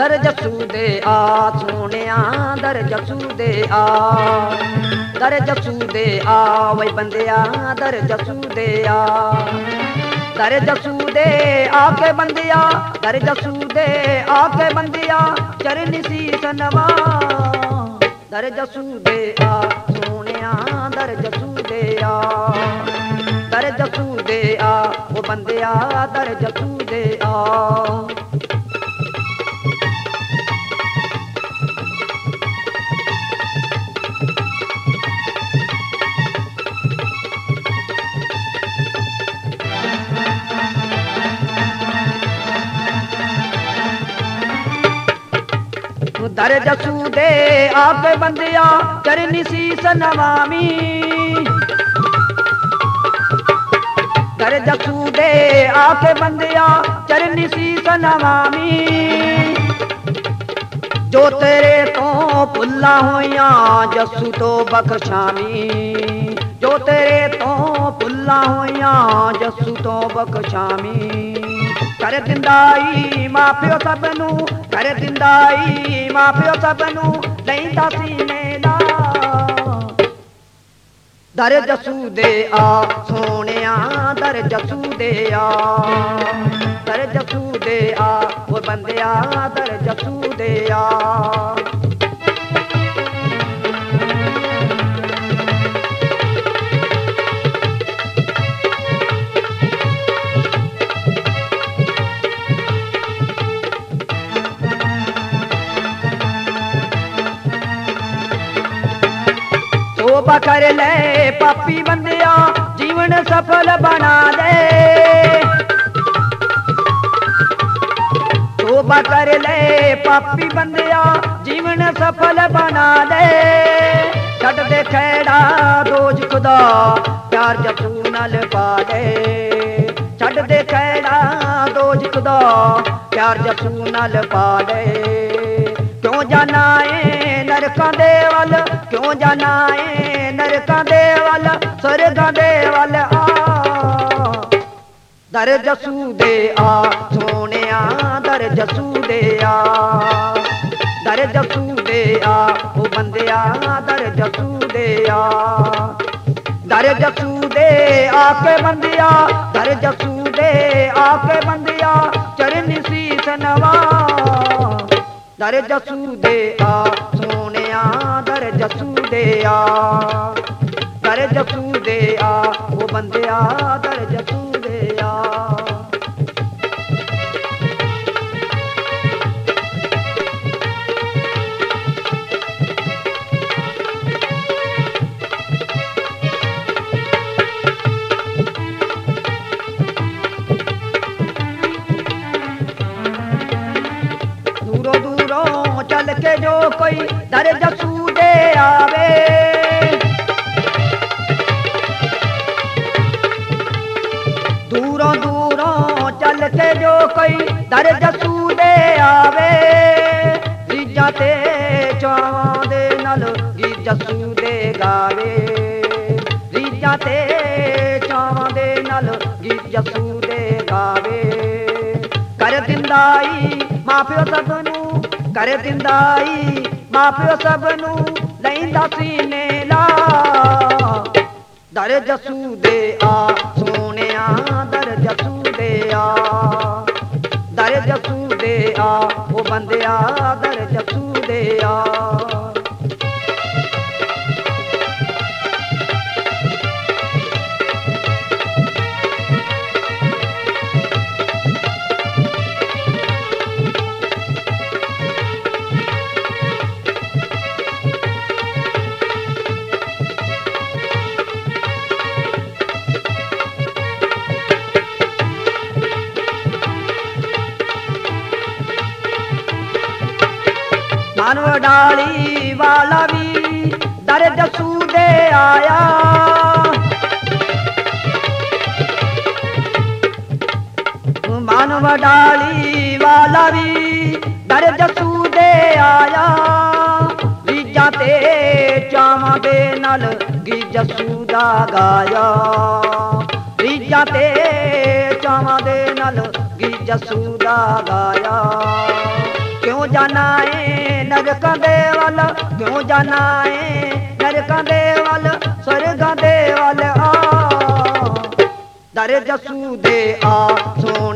ਦਰ ਜਸੂ ਦੇ ਆ ਸੋਹਣਿਆ ਦਰ ਜਸੂ ਦੇ ਆ ਦਰ ਜਸੂ ਦੇ ਆ ਵੇ ਬੰਦਿਆ ਦਰ ਜਸੂ ਦੇ ਆ ਦਰ ਜਸੂ ਦੇ ਆ ਕੇ ਬੰਦਿਆ ਦਰ ਜਸੂ ਦੇ ਆ ਕੇ ਬੰਦਿਆ ਚਰਨ ਸੀਸ ਨਵਾ ਦਰ ਜਸੂ ਦੇ ਆ ਸੋਹਣਿਆ ਦਰ ਜਸੂ ਦੇ ਆ ਦਰ ਜਸੂ ਦੇ ਆ ਉਹ ਬੰਦਿਆ ਦਰ ਜਸੂ ਦੇ ਆ ਦਰ ਜਸੂ ਦੇ ਆਪ ਬੰਦਿਆ ਚਰਨੀ ਸੀਸ ਨਵਾਮੀ ਦਰ ਜਸੂ ਦੇ ਆਪ ਬੰਦਿਆ ਚਰਨੀ ਸੀਸ ਨਵਾਮੀ ਜੋ ਤੇਰੇ ਤੋਂ ਭੁੱਲਾ ਹੋਈਆਂ ਜਸੂ ਤੋਂ ਬਖਸ਼ਾਮੀ ਜੋ ਤੇਰੇ ਤੋਂ ਭੁੱਲਾ ਹੋਈਆਂ ਜਸੂ ਤੋਂ ਬਖਸ਼ਾਮੀ ਕਰ ਦਿੰਦਾਈ ਮਾਂ ਪਿਓ ਸਭ ਨੂੰ ਕਰ ਦਿੰਦਾਈ ਮਾਂ ਪਿਓ ਸਭ ਨੂੰ ਲੈਂਦਾ ਸੀਨੇ ਦਾ ਦਰ ਜਸੂ ਦੇ ਆ ਸੋਹਣਿਆ ਦਰ ਜਸੂ ਦੇ ਆ ਦਰ ਜਸੂ ਦੇ ਆ ਉਹ ਬੰਦਿਆ ਦਰ ਜਸੂ ਦੇ ਆ ਤੋਬਾ ਕਰ ਲੈ ਪਾਪੀ ਬੰਦਿਆ ਜੀਵਨ ਸਫਲ ਬਣਾ ਦੇ ਤੋਬਾ ਕਰ ਲੈ ਪਾਪੀ ਬੰਦਿਆ ਜੀਵਨ ਸਫਲ ਬਣਾ ਦੇ ਛੱਡ ਦੇ ਖੈੜਾ ਦੋਜ਼ਖ ਦਾ ਪਿਆਰ ਜਸੂ ਨਾਲ ਪਾ ਦੇ ਛੱਡ ਦੇ ਖੈੜਾ ਦੋਜ਼ਖ ਦਾ ਪਿਆਰ ਜਸੂ ਨਾਲ ਪਾ ਦੇ ਕਿਉਂ ਜਾਣਾ ਏ ਨਰਕਾਂ ਦੇ ਵੱਲ ਕਿਉਂ ਜਾਣਾ ਏ ਨਰਕਾਂ ਦੇ ਵੱਲ ਸਰਗਾਂ ਦੇ ਵੱਲ ਆ ਦਰ ਜਸੂ ਦੇ ਆ ਸੋਹਣਿਆ ਦਰ ਜਸੂ ਦੇ ਆ ਦਰ ਜਸੂ ਦੇ ਆ ਉਹ ਬੰਦਿਆ ਦਰ ਜਸੂ ਦੇ ਆ ਦਰ ਜਸੂ ਦੇ ਆ ਕੇ ਬੰਦਿਆ ਦਰ ਜਸੂ ਦੇ ਆ ਕੇ ਬੰਦਿਆ ਚਰਨ ਸੀਸ ਨਵਾ ਦਰ ਜਸੂ ਦੇ ਆ ਸੋਹਣਿਆ ਦਰ ਜਸੂ ਦੇ ਆ ਦਰ ਜਸੂ ਦੇ ਆ ਉਹ ਬੰਦਿਆ ਦਰ ਜਸੂ ਦੇ ਆ ਚੱਲ ਕੇ ਜੋ ਕੋਈ ਦਰ ਜਸੂ ਦੇ ਆਵੇ ਦੂਰੋਂ ਦੂਰੋਂ ਚੱਲ ਕੇ ਜੋ ਕੋਈ ਦਰ ਜਸੂ ਦੇ ਆਵੇ ਰੀਝਾਂ ਤੇ ਚਾਵਾਂ ਦੇ ਨਾਲ ਗੀਤ ਜਸੂ ਦੇ ਗਾਵੇ ਰੀਝਾਂ ਤੇ ਚਾਵਾਂ ਦੇ ਨਾਲ ਗੀਤ ਜਸੂ ਦੇ ਗਾਵੇ ਕਰ ਦਿੰਦਾਈ ਮਾਂ ਪਿਓ ਸਭ ਨੂੰ ਕਰ ਦਿੰਦਾਈ ਮਾਂ ਪਿਓ ਸਭ ਨੂੰ ਲੈਂਦਾ ਸੀਨੇ ਲਾ ਦਰ ਜਸੂ ਦੇ ਆ ਸੋਹਣਿਆ ਦਰ ਜਸੂ ਦੇ ਆ ਦਰ ਜਸੂ ਦੇ ਆ ਉਹ ਬੰਦਿਆ ਦਰ ਜਸੂ ਦੇ ਆ ਮਾਨਵ ਡਾਲੀ ਵਾਲਾ ਵੀ ਦਰ ਜਸੂ ਦੇ ਆਇਆ ਮਾਨਵ ਡਾਲੀ ਵਾਲਾ ਵੀ ਦਰ ਜਸੂ ਦੇ ਆਇਆ ਰੀਝਾਂ ਤੇ ਚਾਵਾਂ ਦੇ ਨਾਲ ਗੀਤ ਜਸੂ ਦਾ ਗਾਇਆ ਰੀਝਾਂ ਤੇ ਚਾਵਾਂ ਦੇ ਨਾਲ ਗੀਤ ਜਸੂ ਦਾ ਗਾਇਆ ਕਿਉਂ क्यों जाना है नरकां दे वल, क्यों जाना है नरकां दे वल, स्वर्गां दे वल आ दर जसू दे आ सोने